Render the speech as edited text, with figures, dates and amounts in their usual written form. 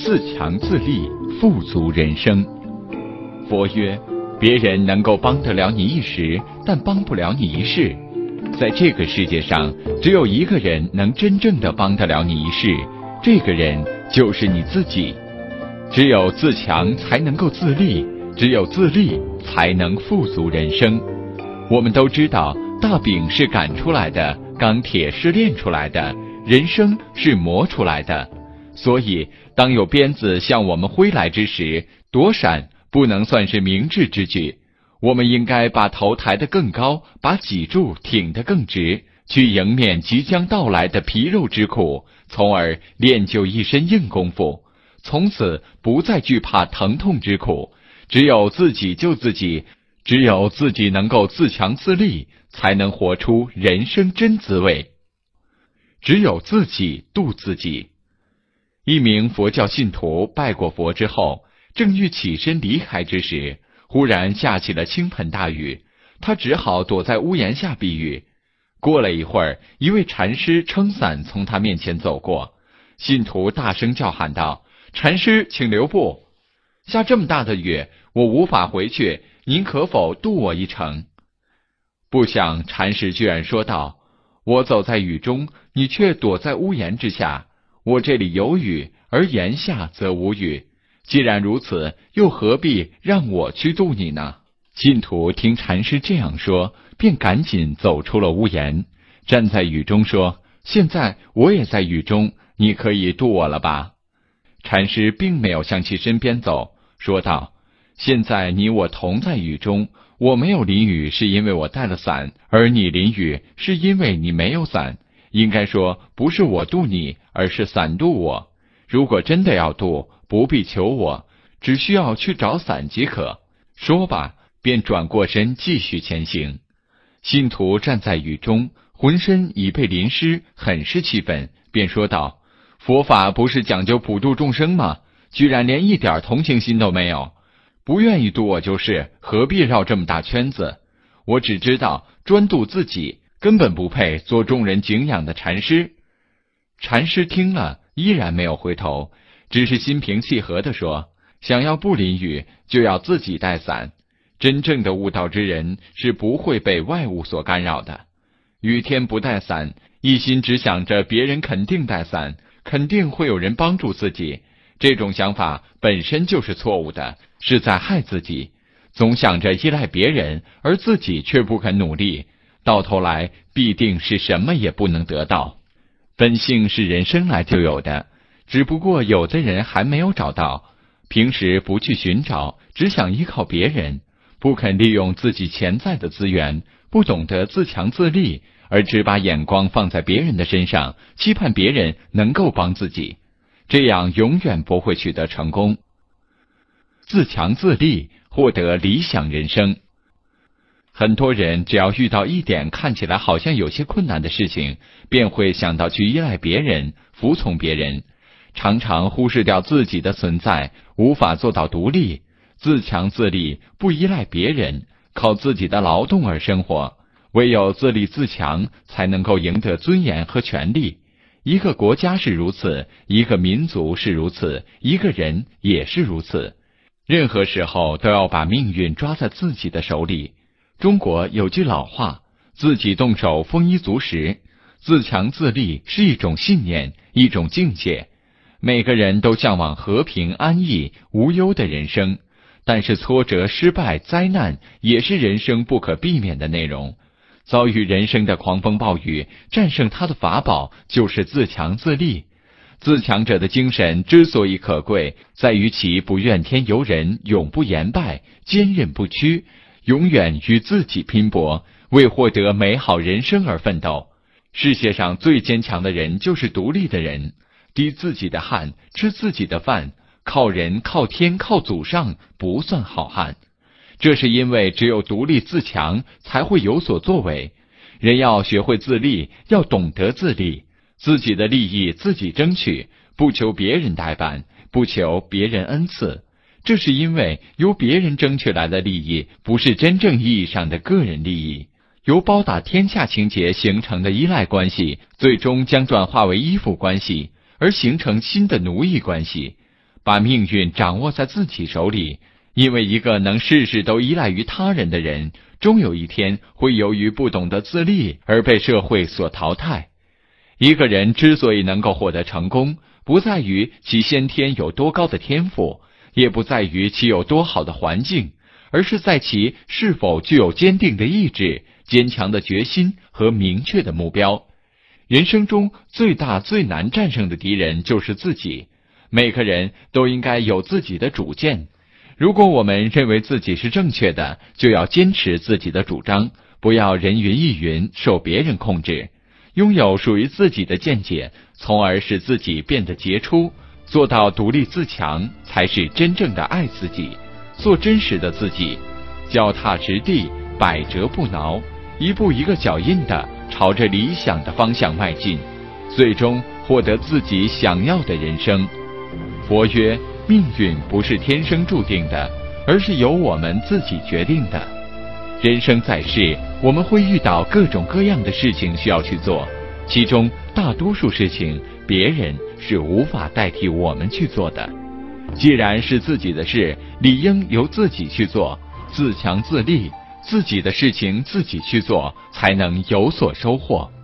自强自立，富足人生。佛曰：别人能够帮得了你一时，但帮不了你一世。在这个世界上，只有一个人能真正的帮得了你一世，这个人就是你自己。只有自强才能够自立，只有自立才能富足人生。我们都知道，大饼是擀出来的，钢铁是炼出来的，人生是磨出来的。所以当有鞭子向我们挥来之时，躲闪不能算是明智之举。我们应该把头抬得更高，把脊柱挺得更直，去迎面即将到来的皮肉之苦，从而练就一身硬功夫，从此不再惧怕疼痛之苦。只有自己救自己，只有自己能够自强自立，才能活出人生真滋味。只有自己度自己。一名佛教信徒拜过佛之后，正欲起身离开之时，忽然下起了倾盆大雨，他只好躲在屋檐下避雨。过了一会儿，一位禅师撑伞从他面前走过，信徒大声叫喊道：禅师，请留步！下这么大的雨，我无法回去，您可否渡我一程？不想禅师居然说道：我走在雨中，你却躲在屋檐之下，我这里有雨，而檐下则无雨。既然如此，又何必让我去渡你呢？信徒听禅师这样说，便赶紧走出了屋檐，站在雨中说：现在我也在雨中，你可以渡我了吧？禅师并没有向其身边走，说道：现在你我同在雨中，我没有淋雨是因为我带了伞，而你淋雨是因为你没有伞。应该说，不是我渡你，而是伞渡我。如果真的要渡，不必求我，只需要去找伞即可。说罢，便转过身继续前行。信徒站在雨中，浑身已被淋湿，很是气愤，便说道：佛法不是讲究普度众生吗？居然连一点同情心都没有。不愿意渡我就是，何必绕这么大圈子？我只知道专渡自己，根本不配做众人敬仰的禅师。禅师听了，依然没有回头，只是心平气和地说：想要不淋雨，就要自己带伞。真正的悟道之人是不会被外物所干扰的。雨天不带伞，一心只想着别人肯定带伞，肯定会有人帮助自己，这种想法本身就是错误的，是在害自己。总想着依赖别人，而自己却不肯努力，到头来必定是什么也不能得到。本性是人生来就有的，只不过有的人还没有找到，平时不去寻找，只想依靠别人，不肯利用自己潜在的资源，不懂得自强自立，而只把眼光放在别人的身上，期盼别人能够帮自己，这样永远不会取得成功。自强自立，获得理想人生。很多人只要遇到一点看起来好像有些困难的事情，便会想到去依赖别人，服从别人，常常忽视掉自己的存在，无法做到独立。自强自立，不依赖别人，靠自己的劳动而生活。唯有自立自强，才能够赢得尊严和权利。一个国家是如此，一个民族是如此，一个人也是如此。任何时候都要把命运抓在自己的手里。中国有句老话：自己动手，丰衣足食。自强自立是一种信念，一种境界。每个人都向往和平安逸无忧的人生，但是挫折失败灾难也是人生不可避免的内容。遭遇人生的狂风暴雨，战胜它的法宝就是自强自立。自强者的精神之所以可贵，在于其不怨天尤人，永不言败，坚韧不屈，永远与自己拼搏，为获得美好人生而奋斗。世界上最坚强的人就是独立的人，滴自己的汗，吃自己的饭，靠人靠天靠祖上不算好汉。这是因为只有独立自强，才会有所作为。人要学会自立，要懂得自立，自己的利益自己争取，不求别人代办，不求别人恩赐。这是因为由别人争取来的利益，不是真正意义上的个人利益。由包打天下情节形成的依赖关系，最终将转化为依附关系，而形成新的奴役关系。 把命运掌握在自己手里，因为一个能事事都依赖于他人的人，终有一天会由于不懂得自立而被社会所淘汰。一个人之所以能够获得成功，不在于其先天有多高的天赋，也不在于其有多好的环境，而是在其是否具有坚定的意志、坚强的决心和明确的目标。人生中最大最难战胜的敌人就是自己，每个人都应该有自己的主见。如果我们认为自己是正确的，就要坚持自己的主张，不要人云亦云，受别人控制，拥有属于自己的见解，从而使自己变得杰出，做到独立自强，才是真正的爱自己，做真实的自己，脚踏实地，百折不挠，一步一个脚印地朝着理想的方向迈进，最终获得自己想要的人生。佛曰，命运不是天生注定的，而是由我们自己决定的。人生在世，我们会遇到各种各样的事情需要去做，其中大多数事情别人是无法代替我们去做的。既然是自己的事，理应由自己去做，自强自立，自己的事情自己去做，才能有所收获。